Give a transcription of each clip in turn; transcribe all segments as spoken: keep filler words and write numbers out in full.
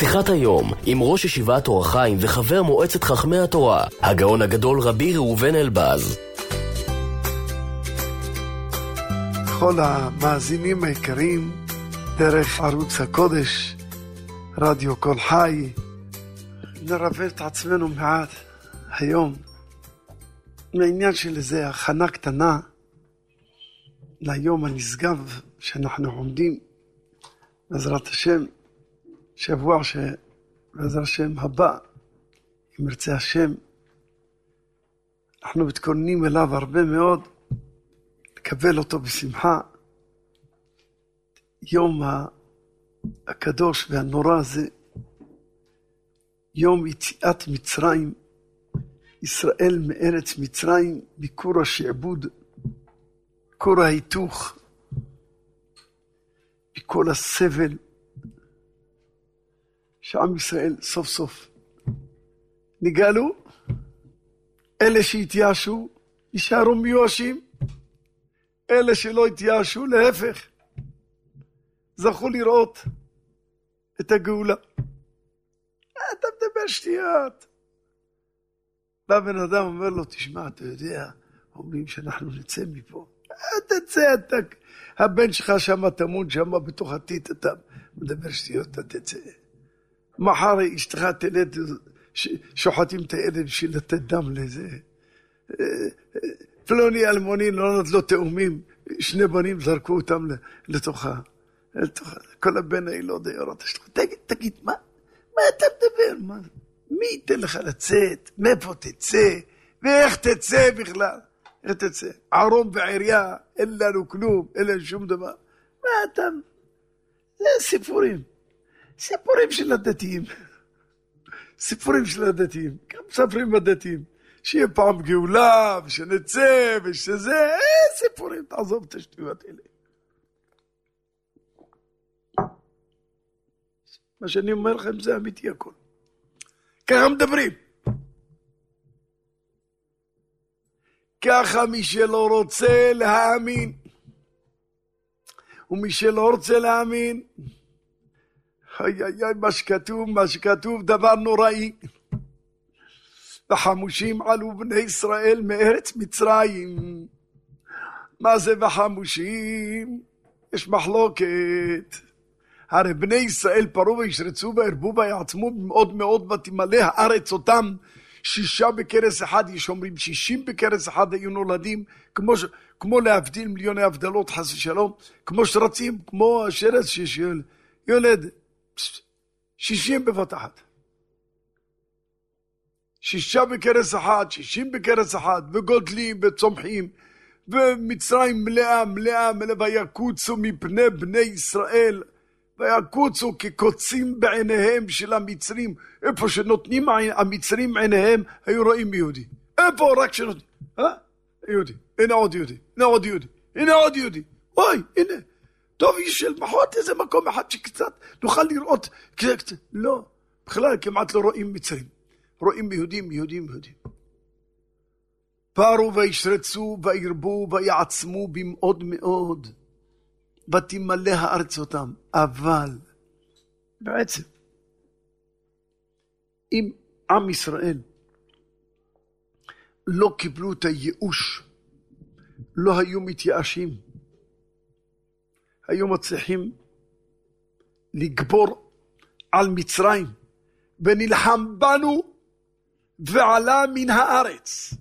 שיחת היום עם ראש ישיבת אור החיים וחבר מועצת חכמי התורה, הגאון הגדול רבי ראובן אלבז. כל המאזינים היקרים דרך ערוץ הקודש, רדיו כל חי, נרווה את עצמנו מעט היום מהעניין של איזה הכנה קטנה ליום הנשגב שאנחנו עומדים בעזרת השם, שבוע שבעזרת השם הבא, אם ירצה השם, אנחנו מתכוננים אליו הרבה מאוד, לקבל אותו בשמחה. יום הקדוש והנורא הזה, יום יציאת מצרים, ישראל מארץ מצרים, ביקור השעבוד, ביקור ההיתוך, בכל הסבל, שעם ישראל סוף סוף נגאלו. אלה שהתייאשו יישארו מיואשים, אלה שלא התייאשו להפך זכו לראות את הגאולה. אתה מדבר שטויות. בא בן אדם אומר לו, תשמע, אתה יודע, אומרים שאנחנו נצא מפה, תצא, אתה, הבן שלך שם תמון שם בתוך עתית, אתה מדבר שטויות, אתה תצא. מחר אשתך תלד, שוחטים את הילד בשביל לתת דם לזה. פלוני אלמוני לא נתנו לו תאומים, שני בנים זרקו אותם לתוכה. כל הבן הילוד היורות. תגיד, תגיד, מה? מה אתה מדבר? מה? מי ייתן לך לצאת? מאיפה תצא? ואיך תצא בכלל? איך תצא? ערום ועירייה, אין לנו כלום, אין לנו שום דבר. מה אתה? זה סיפורים. סיפורים של הדתיים. סיפורים של הדתיים. גם מספרים בדתיים. שיהיה פעם גאולה, ושנצא, ושזה, אה, סיפורים, תעזוב את השטויות האלה. מה שאני אומר לכם זה אמיתי הכל. ככה מדברים. ככה מי שלא רוצה להאמין, ומי שלא רוצה להאמין, איי איי איי, מה שכתוב, מה שכתוב דבר נוראי. וחמושים עלו בני ישראל מארץ מצרים. מה זה וחמושים? יש מחלוקת. הרי בני ישראל פרו וישרצו והרבו ויעצמו מאוד מאוד, ותמלא הארץ אותם. שישה בקרס אחד, יש אומרים שישים בקרס אחד היו נולדים, כמו, ש... כמו להבדיל מיליוני הבדלות חס ושלום, כמו שרצים, כמו השרץ ששאל, יולד שישים בבת אחת. שישה בקרס אחד, שישים בקרס אחד, וגודלים וצומחים, ומצרים מלאה, מלאה, מלאה, ויקוצו מפני בני ישראל, ויקוצו כקוצים בעיניהם של המצרים. איפה שנותנים המצרים עיניהם, היו רואים יהודי. איפה רק שנותנים? אה? יהודי. הנה עוד יהודי. הנה עוד יהודי. הנה עוד יהודי. אוי, הנה. טוב, יש של מחאות איזה מקום אחד שקצת נוכל לראות. קצת. לא. בכלל כמעט לא רואים מצרים. רואים יהודים, יהודים, יהודים. פרו וישרצו וירבו ויעצמו במאוד מאוד. ותמלא הארץ אותם. אבל בעצם אם עם ישראל לא קיבלו את הייאוש, לא היו מתייאשים, היו מצליחים לגבור על מצרים, ונלחם בנו ועלה מן הארץ.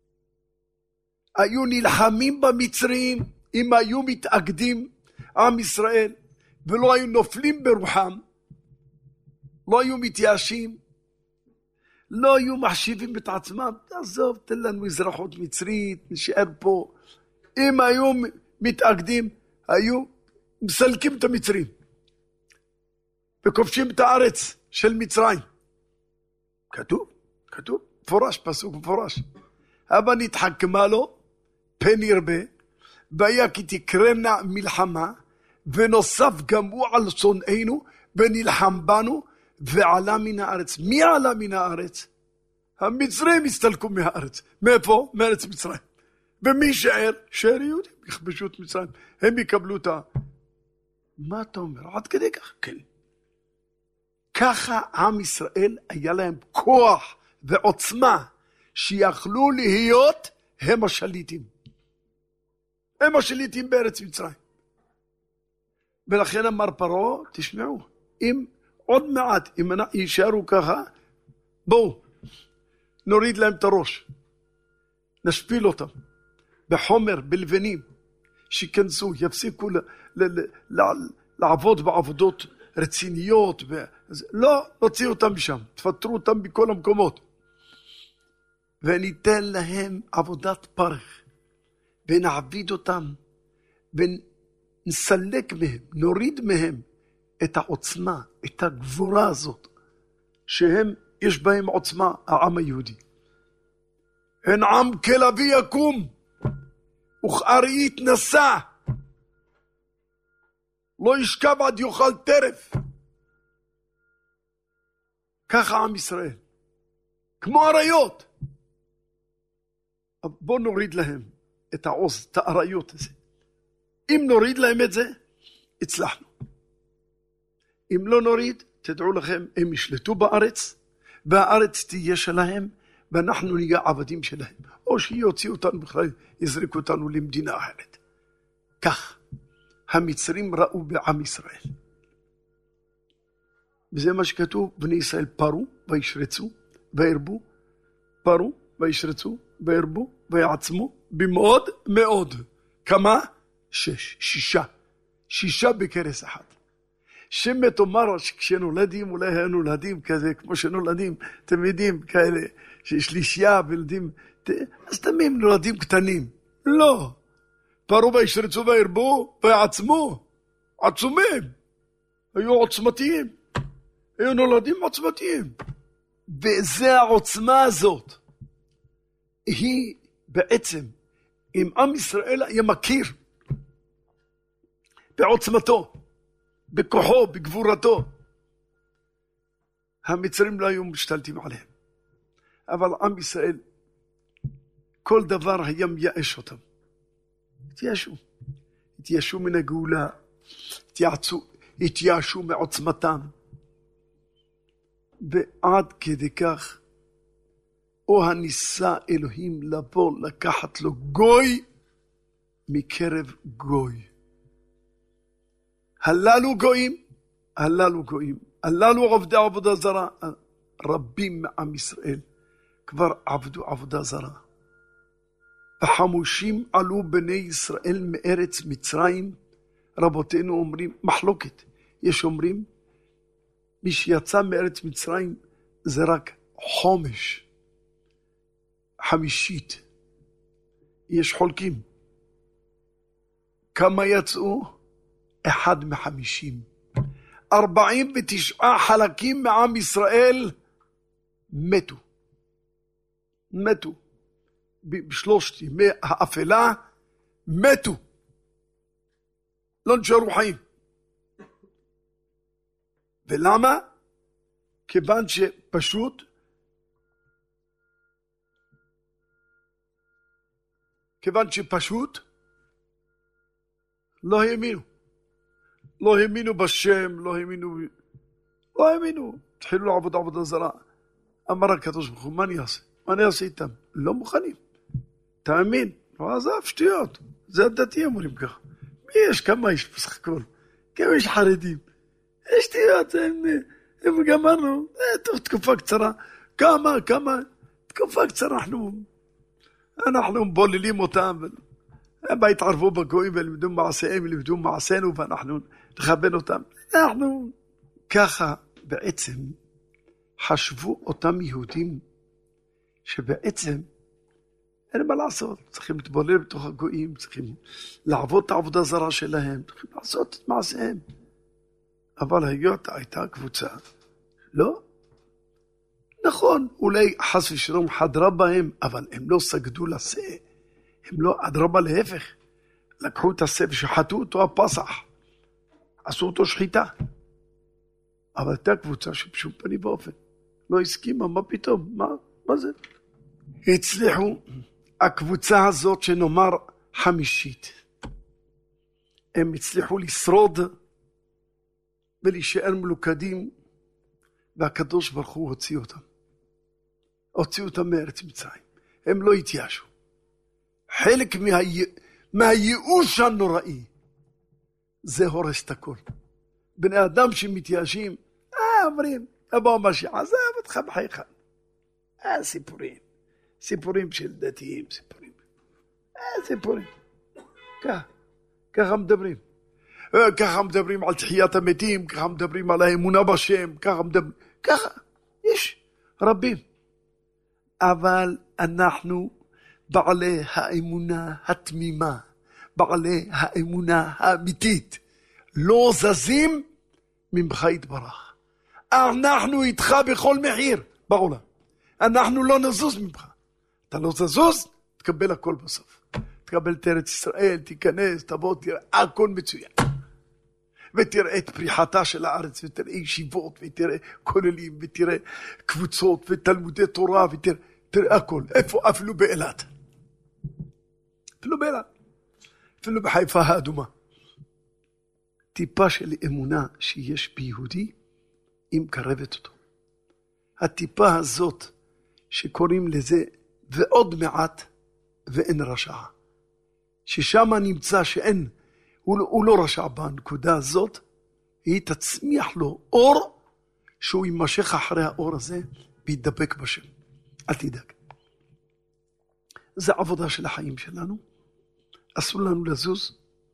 היו נלחמים במצרים, אם היו מתאגדים עם ישראל, ולא היו נופלים ברוחם, לא היו מתייאשים, לא היו מחשיבים את עצמם, תעזוב, תן לנו אזרחות מצרית, נשאר פה. אם היו מתאגדים, היו מסלקים את המצרים, וכובשים את הארץ של מצרים. כתוב, כתוב, פורש, פסוק מפורש. אבא נתחכמה לו, פן ירבה, והיה כי תקרנה מלחמה, ונוסף גם הוא על שונאינו, ונלחם בנו, ועלה מן הארץ. מי עלה מן הארץ? המצרים הסתלקו מהארץ. מאיפה? מארץ מצרים. ומי שער? שער יהודים, יכבשו את מצרים. הם יקבלו את ה... מה אתה אומר? עד כדי כך? כן. ככה עם ישראל היה להם כוח ועוצמה שיכלו להיות הם השליטים. הם השליטים בארץ מצרים. ולכן אמר פרעה, תשמעו, אם עוד מעט, אם יישארו ככה, בואו, נוריד להם את הראש. נשפיל אותם. בחומר, בלבנים, שיכנסו, יפסיקו ל- ל- ל- לעבוד בעבודות רציניות. ו... לא, נוציא אותם משם. תפטרו אותם בכל המקומות. וניתן להם עבודת פרך. ונעביד אותם. ונסלק מהם, נוריד מהם את העוצמה, את הגבורה הזאת. שהם, יש בהם עוצמה, העם היהודי. אין עם כלביא יקום. וכארי יתנשא. לא ישכב עד יאכל טרף. ככה עם ישראל. כמו אריות. בואו נוריד להם את העוז, את האריות הזה. אם נוריד להם את זה, הצלחנו. אם לא נוריד, תדעו לכם, הם ישלטו בארץ, והארץ תהיה שלהם, ואנחנו נהיה עבדים שלהם. או שיוציאו אותנו בכלל, יזריקו אותנו למדינה אחרת. כך, המצרים ראו בעם ישראל. וזה מה שכתוב, בני ישראל פרו וישרצו וירבו, פרו וישרצו וירבו ויעצמו במאוד מאוד. כמה? שש, שישה. שישה בכרס אחד. שמת אומר שכשנולדים, אולי היו נולדים כזה, כמו שנולדים, אתם יודעים, כאלה, ששלישייה וילדים, אז תמיד נולדים קטנים. לא. פרו וישרצו וירבו ויעצמו. עצומים. היו עוצמתיים. היו נולדים עוצמתיים. וזה העוצמה הזאת. היא בעצם, אם עם ישראל היה מכיר בעוצמתו, בכוחו, בגבורתו, המצרים לא היו משתלטים עליהם. אבל עם ישראל, כל דבר היה מייאש אותם. התייאשו. התייאשו מן הגאולה. התייאשו, התייאשו מעוצמתם. ועד כדי כך, או הניסה אלוהים לבוא לקחת לו גוי מקרב גוי. הללו גויים, הללו גויים, הללו עובדי עבודה זרה. רבים מעם ישראל כבר עבדו עבודה זרה. החמושים עלו בני ישראל מארץ מצרים. רבותינו אומרים, מחלוקת. יש אומרים, מי שיצא מארץ מצרים זה רק חומש, חמישית. יש חולקים. כמה יצאו? אחד מחמישים. ארבעים ותשעה חלקים מעם ישראל מתו. מתו. בשלושת ימי האפלה מתו. לא נשארו חיים. ולמה? כיוון שפשוט כיוון שפשוט לא האמינו. לא האמינו בשם, לא האמינו, לא האמינו. התחילו לעבוד עבודה זרה. אמר הקדוש ברוך הוא, מה אני אעשה? מה אני אעשה איתם? לא מוכנים. תאמין. לא עזב, שטויות. זה הדתי אמורים ככה. מי יש? כמה יש בסך הכל? כמה יש חרדים? יש שטויות, הם, הם גמרנו. טוב, תקופה קצרה. כמה, כמה, תקופה קצרה אנחנו, אנחנו בוללים אותם. הם התערבו בגויים ולמדו מעשיהם, ולמדו מעשינו, ואנחנו נכוון אותם. אנחנו ככה בעצם חשבו אותם יהודים, שבעצם אין מה לעשות. צריכים להתבולל בתוך הגויים, צריכים לעבוד את העבודה זרה שלהם, צריכים לעשות את מעשיהם. אבל היות הייתה קבוצה, לא. נכון, אולי חס ושלום חדרה בהם, אבל הם לא סגדו לשה. הם לא, אדרבה להפך. לקחו את השה ושחטו אותו הפסח. עשו אותו שחיטה. אבל הייתה קבוצה שבשום פנים באופן. לא הסכימה, מה פתאום? מה, מה זה? הצליחו הקבוצה הזאת שנאמר חמישית. הם הצליחו לשרוד ולהישאר מלוכדים והקדוש ברוך הוא הוציא אותם. הוציא אותם מארץ מצרים. הם לא התייאשו. חלק מה... מהייאוש הנוראי, זה הורס את הכל. בני אדם שמתייאשים, אה, אומרים, אבא המשיח, עזב אותך בחייך. אה, סיפורים. סיפורים של דתיים, סיפורים. אה, סיפורים. ככה, ככה מדברים. ככה מדברים על תחיית המתים, ככה מדברים על האמונה בשם, ככה מדברים, ככה, יש רבים. אבל אנחנו בעלי האמונה התמימה, בעלי האמונה האמיתית, לא זזים ממך יתברך. אנחנו איתך בכל מחיר בעולם. אנחנו לא נזוז ממך. אתה לא תזוז, תקבל הכל בסוף. תקבל את ארץ ישראל, תיכנס, תבוא, תראה, הכל מצוין. ותראה את פריחתה של הארץ, ותראה ישיבות, ותראה כוללים, ותראה קבוצות, ותלמודי תורה, ותראה תראה הכל. איפה? אפילו באילת. אפילו באילת. אפילו בחיפה האדומה. טיפה של אמונה שיש ביהודי, היא מקרבת אותו. הטיפה הזאת, שקוראים לזה, ועוד מעט, ואין רשע. ששם נמצא שאין, הוא, הוא לא רשע בנקודה הזאת, היא תצמיח לו אור, שהוא יימשך אחרי האור הזה, וידבק בשם. אל תדאג. זה עבודה של החיים שלנו. אסור לנו לזוז.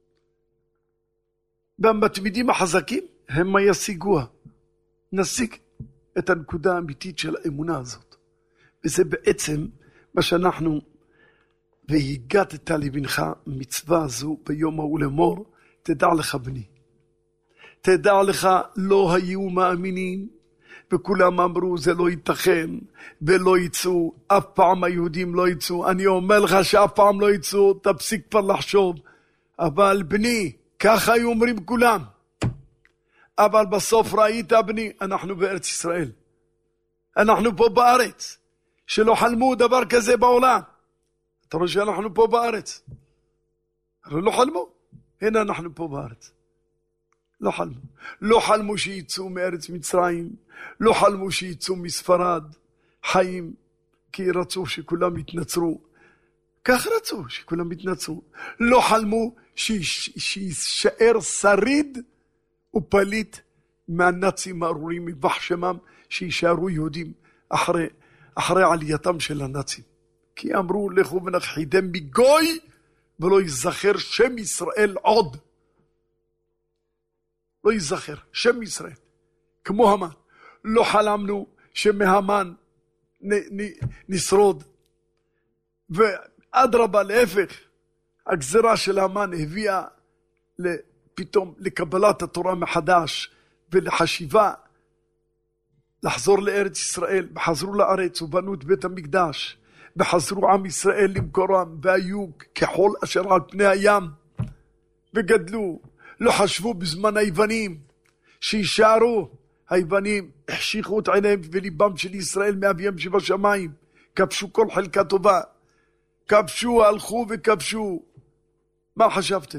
והמתמידים החזקים, הם מה ישיגוה. נשיג את הנקודה האמיתית של האמונה הזאת. וזה בעצם מה שאנחנו, והגעת לבנך מצווה הזו ביום ההוא לאמור, תדע לך בני. תדע לך לא היו מאמינים, וכולם אמרו זה לא ייתכן, ולא יצאו, אף פעם היהודים לא יצאו. אני אומר לך שאף פעם לא יצאו, תפסיק כבר לחשוב. אבל בני, ככה היו אומרים כולם. אבל בסוף ראית בני, אנחנו בארץ ישראל. אנחנו פה בארץ, שלא חלמו דבר כזה בעולם. אתה רואה שאנחנו פה בארץ. אבל לא חלמו. הנה אנחנו פה בארץ. לא חלמו. לא חלמו שיצאו מארץ מצרים. לא חלמו שיצאו מספרד. חיים. כי רצו שכולם יתנצרו. כך רצו שכולם יתנצרו. לא חלמו שישאר שריד ופליט מהנאצים הארורים מבח שמם, שישארו יהודים אחרי, אחרי עלייתם של הנאצים. כי אמרו לכו ונכחידם מגוי ולא יזכר שם ישראל עוד. לא יזכר שם ישראל. כמו המן. לא חלמנו שמהמן נ, נ, נשרוד. ואדרבה להפך, הגזרה של המן הביאה פתאום לקבלת התורה מחדש ולחשיבה לחזור לארץ ישראל. וחזרו לארץ ובנו את בית המקדש. וחזרו עם ישראל למקורם, והיו כחול אשר על פני הים, וגדלו. לא חשבו בזמן היוונים שישארו. היוונים החשיכו את עיניהם וליבם של ישראל מאביהם שבשמיים, כבשו כל חלקה טובה, כבשו, הלכו וכבשו. מה חשבתם?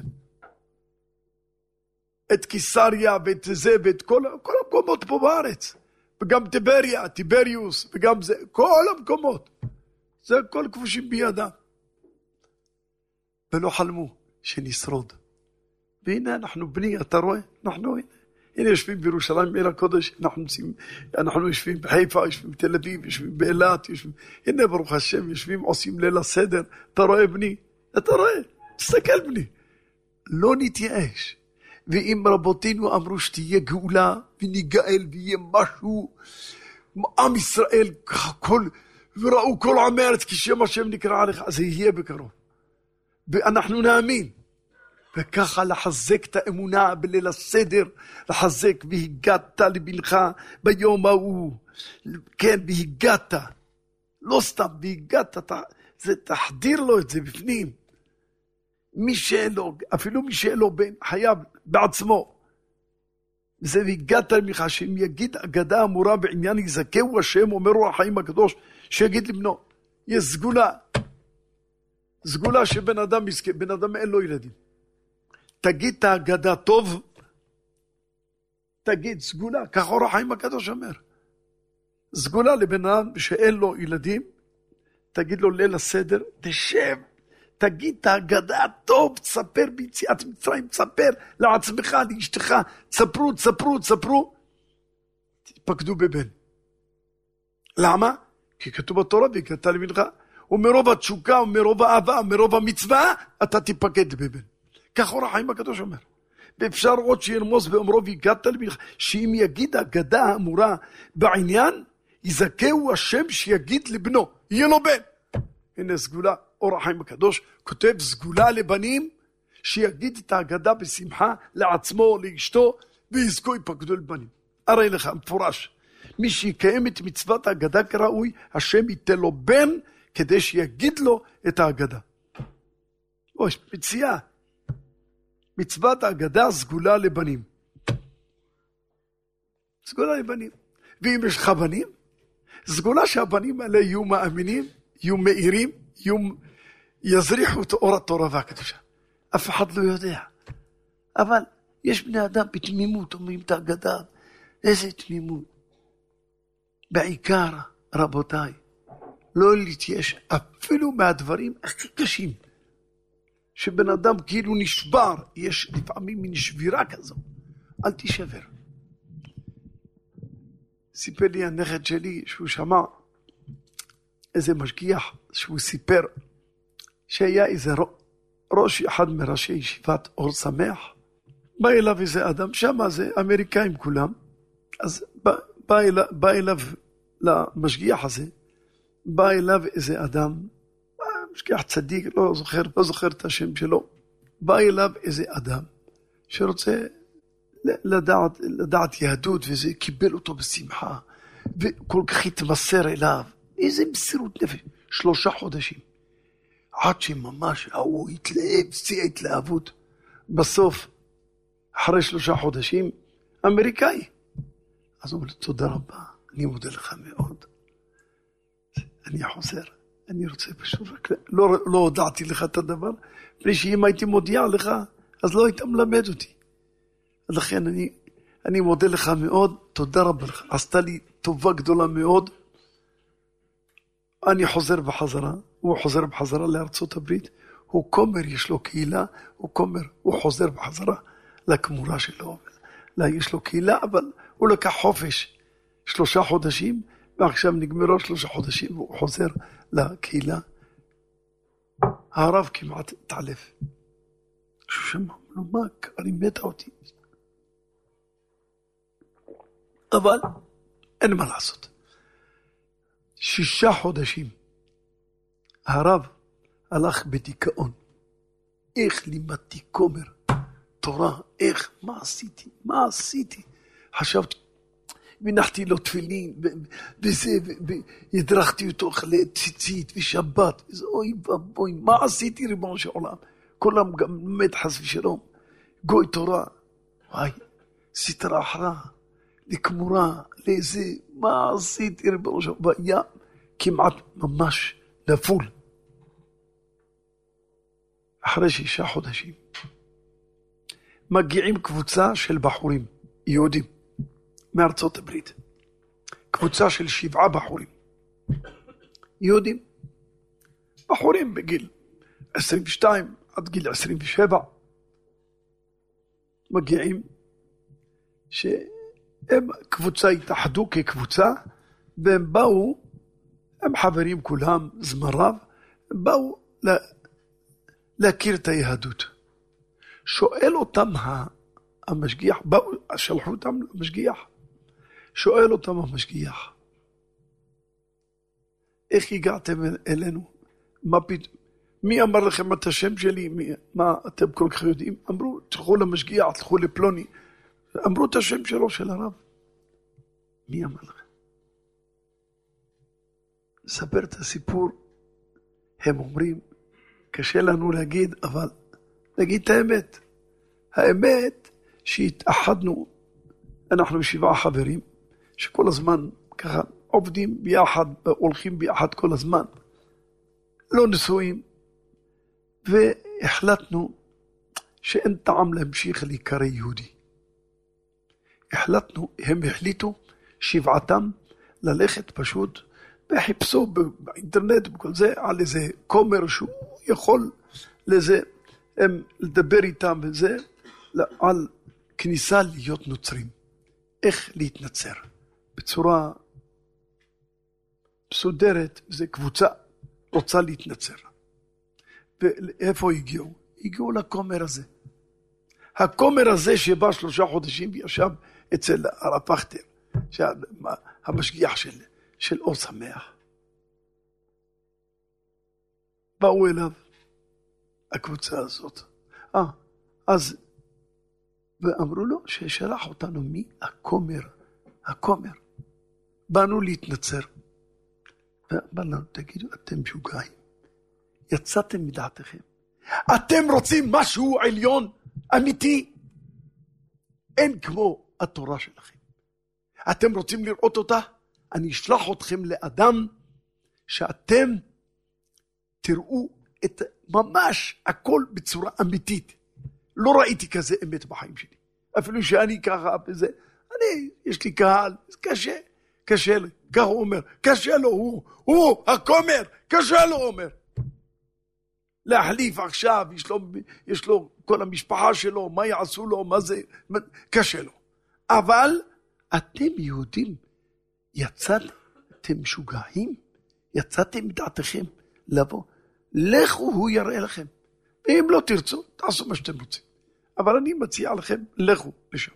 את קיסריה ואת זה ואת כל, כל המקומות פה בארץ, וגם טיבריה, טיבריוס, וגם זה, כל המקומות. זה הכל כבושים בידם. ולא חלמו שנשרוד. והנה אנחנו בני, אתה רואה? אנחנו הנה. הנה יושבים בירושלים, בעיר הקודש, אנחנו, אנחנו יושבים בחיפה, יושבים בתל אביב, יושבים באילת, יושבים, הנה ברוך השם, יושבים, עושים ליל הסדר. אתה רואה בני? אתה רואה? תסתכל בני. לא נתייאש. ואם רבותינו אמרו שתהיה גאולה, וניגאל, ויהיה משהו, עם ישראל, כל... וראו כל עם הארץ כשם השם נקרא עליך, אז זה יהיה בקרוב. ואנחנו נאמין. וככה לחזק את האמונה בליל הסדר, לחזק והגעת לבנך ביום ההוא. כן, והגעת. לא סתם, והגעת, זה תחדיר לו את זה בפנים. מי שאלו, אפילו מי שאלו בן, חייב בעצמו. וזה והגעת לבנך, שאם יגיד אגדה אמורה בעניין יזכהו השם, אומר רוח החיים הקדוש, שיגיד לבנו, יש סגולה. סגולה שבן אדם יזכה, בן אדם אין לו ילדים. תגיד את האגדה טוב, תגיד סגולה, כך אור החיים הקדוש אומר. סגולה לבן אדם שאין לו ילדים, תגיד לו ליל הסדר, תשב, תגיד את ההגדה טוב, תספר ביציאת מצרים, תספר לעצמך, לאשתך, תספרו, תספרו, תספרו, תתפקדו בבן. למה? כי כתוב בתורה, והגדת לבנך, ומרוב התשוקה, ומרוב האהבה, ומרוב המצווה, אתה תיפקד בבן. כך אור החיים הקדוש אומר. ואפשר עוד שירמוז באומרו, והגדת לבנך, שאם יגיד ההגדה האמורה בעניין, יזכהו השם שיגיד לבנו, יהיה לו בן. הנה סגולה, אור החיים הקדוש, כותב סגולה לבנים, שיגיד את ההגדה בשמחה לעצמו, לאשתו, ויזכו יפקדו לבנים. הרי לך, מפורש, מי שיקיים את מצוות ההגדה כראוי, השם ייתן לו בן, כדי שיגיד לו את ההגדה. אוי, מציאה. מצוות ההגדה סגולה לבנים. סגולה לבנים. ואם יש לך בנים, סגולה שהבנים האלה יהיו מאמינים, יהיו מאירים, יהיו, יזריחו את אור התורה והקדושה. אף אחד לא יודע. אבל יש בני אדם בתמימות, אומרים את ההגדה. איזה תמימות. בעיקר, רבותיי, לא להתייאש אפילו מהדברים הכי קשים. שבן אדם כאילו נשבר, יש לפעמים מין שבירה כזו. אל תשבר. סיפר לי הנכד שלי שהוא שמע איזה משגיח שהוא סיפר שהיה איזה ראש אחד מראשי ישיבת אור שמח. בא אליו איזה אדם, שם זה אמריקאים כולם, אז בא, בא, אליו, בא אליו למשגיח הזה, בא אליו איזה אדם, משגיח צדיק, לא זוכר, לא זוכר את השם שלו, בא אליו איזה אדם שרוצה לדעת, לדעת יהדות, וזה קיבל אותו בשמחה, וכל כך התמסר אליו, איזה מסירות נפש, שלושה חודשים, עד שממש הוא התלהב, שיא התלהבות, בסוף, אחרי שלושה חודשים, אמריקאי, אז הוא אומר, תודה רבה, אני מודה לך מאוד, אני חוזר, אני רוצה פשוט רק, לא, לא הודעתי לך את הדבר, לפני שאם הייתי מודיע לך, אז לא היית מלמד אותי. אז לכן אני, אני מודה לך מאוד, תודה רבה לך, עשתה לי טובה גדולה מאוד, אני חוזר בחזרה, הוא חוזר בחזרה לארצות הברית, הוא כומר, יש לו קהילה, הוא כומר, הוא חוזר בחזרה לכמורה שלו, לה, יש לו קהילה, אבל הוא לקח חופש שלושה חודשים, ועכשיו נגמרו שלושה חודשים, והוא חוזר לקהילה. הרב כמעט התעלף. שהוא שמע, לא מה, אני מתה אותי. אבל אין מה לעשות. שישה חודשים, הרב הלך בדיכאון. איך לימדתי כומר, תורה, איך, מה עשיתי, מה עשיתי? חשבתי, ונחתי לו תפילין, וזה, והדרכתי אותו לציצית ושבת, אוי ובוי, מה עשיתי ריבונו של עולם? כולם גם מת חס ושלום, גוי תורה, וואי, סתרה אחרה, לכמורה, לאיזה, מה עשיתי ריבונו של עולם? והיה כמעט ממש נפול. אחרי שישה חודשים, מגיעים קבוצה של בחורים, יהודים, מארצות הברית. קבוצה של שבעה בחורים. יהודים. בחורים בגיל עשרים ושתיים עד גיל עשרים ושבע. מגיעים שהם קבוצה התאחדו כקבוצה, והם באו, הם חברים כולם, זמן רב, הם באו לה, להכיר את היהדות. שואל אותם המשגיח, באו, שלחו אותם למשגיח, שואל אותם המשגיח, איך הגעתם אלינו? מה פת... מי אמר לכם את השם שלי? מי... מה אתם כל כך יודעים? אמרו, תלכו למשגיח, תלכו לפלוני. אמרו את השם שלו, של הרב. מי אמר לכם? ספר את הסיפור. הם אומרים, קשה לנו להגיד, אבל נגיד את האמת. האמת שהתאחדנו, אנחנו שבעה חברים, שכל הזמן ככה עובדים ביחד, הולכים ביחד כל הזמן, לא נשואים, והחלטנו שאין טעם להמשיך להיקרא יהודי. החלטנו, הם החליטו שבעתם ללכת פשוט, וחיפשו באינטרנט בכל זה, על איזה כומר שהוא יכול לזה, הם לדבר איתם וזה, על כניסה להיות נוצרים. איך להתנצר. בצורה מסודרת, זה קבוצה רוצה להתנצר. ואיפה הגיעו? הגיעו לכומר הזה. הכומר הזה שבא שלושה חודשים וישב אצל הרב פכטר, המשגיח של, של אור שמח. באו אליו הקבוצה הזאת. אה, אז, ואמרו לו ששלח אותנו מי? הכומר, הכומר. באנו להתנצר. ואמר לנו, תגידו, אתם משוגעים. יצאתם מדעתכם. אתם רוצים משהו עליון, אמיתי. אין כמו התורה שלכם. אתם רוצים לראות אותה? אני אשלח אתכם לאדם שאתם תראו את ממש הכל בצורה אמיתית. לא ראיתי כזה אמת בחיים שלי. אפילו שאני ככה בזה, אני, יש לי קהל, זה קשה, קשה לי. ככה הוא אומר, קשה לו, הוא, הוא, הכומר, קשה לו, אומר. להחליף עכשיו, יש לו, יש לו כל המשפחה שלו, מה יעשו לו, מה זה, קשה לו. אבל אתם יהודים, יצאתם, אתם משוגעים, יצאתם מדעתכם לבוא, לכו הוא יראה לכם. ואם לא תרצו, תעשו מה שאתם רוצים. אבל אני מציע לכם, לכו לשם.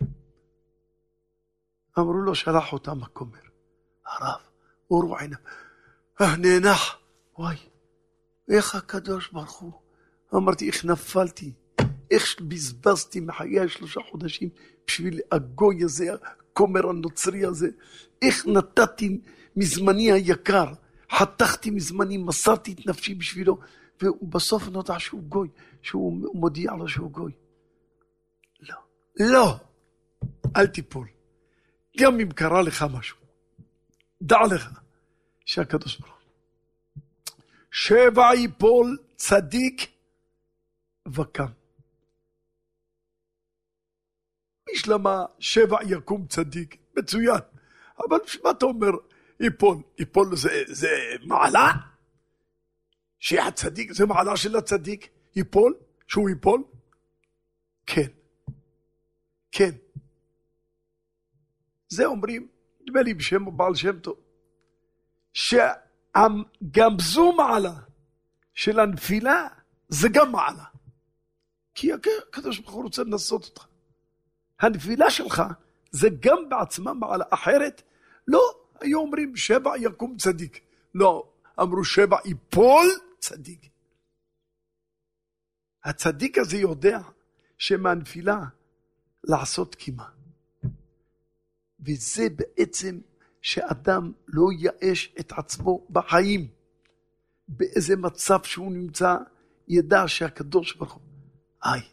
אמרו לו, שלח אותם הכומר. הרב, אורו עיניו, נאנח, וואי, איך הקדוש ברוך הוא. אמרתי, איך נפלתי, איך בזבזתי מחיי שלושה חודשים, בשביל הגוי הזה, הכומר הנוצרי הזה, איך נתתי מזמני היקר, חתכתי מזמני, מסרתי את נפשי בשבילו, ובסוף נודע שהוא גוי, שהוא מודיע לו שהוא גוי. לא, לא, אל תיפול. גם אם קרה לך משהו, דע לך שהקדוש ברוך הוא שבע יפול צדיק וקם. בשלמה שבע יקום צדיק, מצוין. אבל מה אתה אומר יפול? יפול זה, זה מעלה? שהצדיק, זה מעלה של הצדיק? יפול? שהוא יפול? כן. כן. זה אומרים, נדמה לי בשם בעל שם טוב, שגם זו מעלה של הנפילה, זה גם מעלה. כי הקדוש ברוך הוא רוצה לנסות אותך. הנפילה שלך, זה גם בעצמה מעלה. אחרת, לא, היו אומרים שבע יקום צדיק. לא, אמרו שבע יפול צדיק. הצדיק הזה יודע שמהנפילה לעשות קימה. וזה בעצם שאדם לא יאש את עצמו בחיים. באיזה מצב שהוא נמצא, ידע שהקדוש ברוך הוא. היי.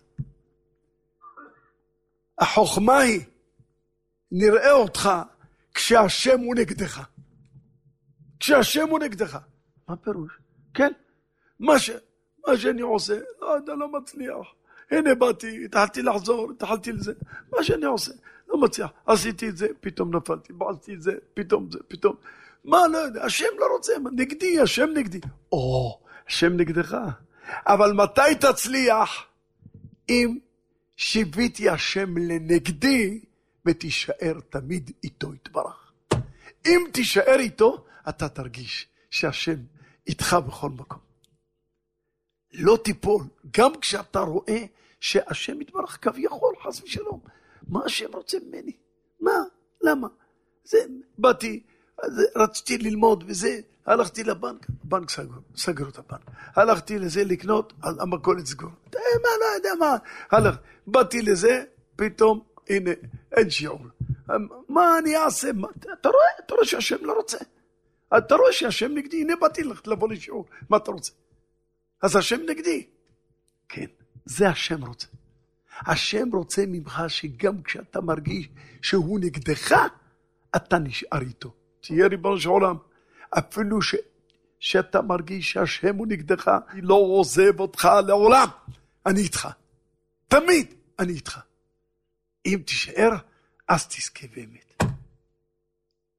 החוכמה היא, נראה אותך כשהשם הוא נגדך. כשהשם הוא נגדך. מה פירוש? כן. מה, ש... מה שאני עושה, לא, אתה לא מצליח. הנה באתי, התחלתי לחזור, התחלתי לזה. מה שאני עושה, לא מצליח. עשיתי את זה, פתאום נפלתי. עשיתי את זה, פתאום זה, פתאום. מה, לא יודע, השם לא רוצה, נגדי, השם נגדי. או, השם נגדך. אבל מתי תצליח? אם שיביתי השם לנגדי, ותישאר תמיד איתו יתברך. אם תישאר איתו, אתה תרגיש שהשם איתך בכל מקום. לא תיפול, גם כשאתה רואה שהשם יתברך כביכול, חס ושלום. מה השם רוצה ממני? מה? למה? זה, באתי, רציתי ללמוד וזה, הלכתי לבנק, הבנק סגר, סגרו את הבנק. הלכתי לזה לקנות, המכולת סגור. מה, לא יודע מה. הלך, באתי לזה, פתאום, הנה, אין שיעור. מה אני אעשה? מה, אתה רואה? אתה רואה שהשם לא רוצה. אתה רואה שהשם נגדי, הנה באתי לך לבוא לשיעור. מה אתה רוצה? אז השם נגדי. כן, זה השם רוצה. השם רוצה ממך שגם כשאתה מרגיש שהוא נגדך, אתה נשאר איתו. תהיה ריבונו של עולם. אפילו ש... שאתה מרגיש שהשם הוא נגדך, אני לא עוזב אותך לעולם. אני איתך. תמיד אני איתך. אם תישאר, אז תזכה באמת.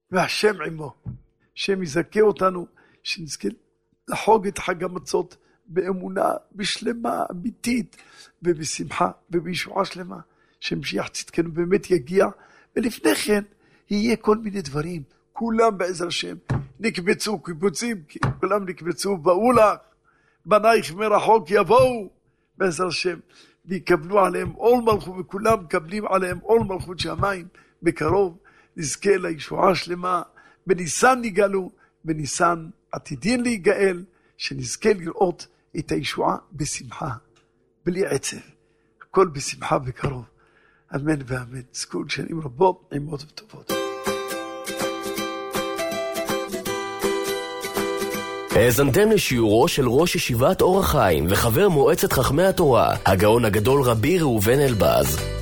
והשם עמו. השם יזכה אותנו, שנזכה לחוג את חג המצות באמונה, בשלמה, אמיתית, ובשמחה, ובישועה שלמה. שמשיח צדקנו באמת יגיע, ולפני כן יהיה כל מיני דברים. כולם בעזר השם נקבצו, קיבוצים, כולם נקבצו, באו לך, בנייך מרחוק יבואו, בעזר השם, ויקבלו עליהם עול מלכות, וכולם מקבלים עליהם עול מלכות שמיים, בקרוב נזכה לישועה שלמה, בניסן נגאלו, בניסן עתידין להיגאל, שנזכה לראות את הישועה בשמחה, בלי עצב, הכל בשמחה בקרוב, אמן ואמן, זכו שנים רבות, נעימות וטובות. האזנתם לשיעורו של ראש ישיבת אור החיים וחבר מועצת חכמי התורה, הגאון הגדול רבי ראובן אלבז.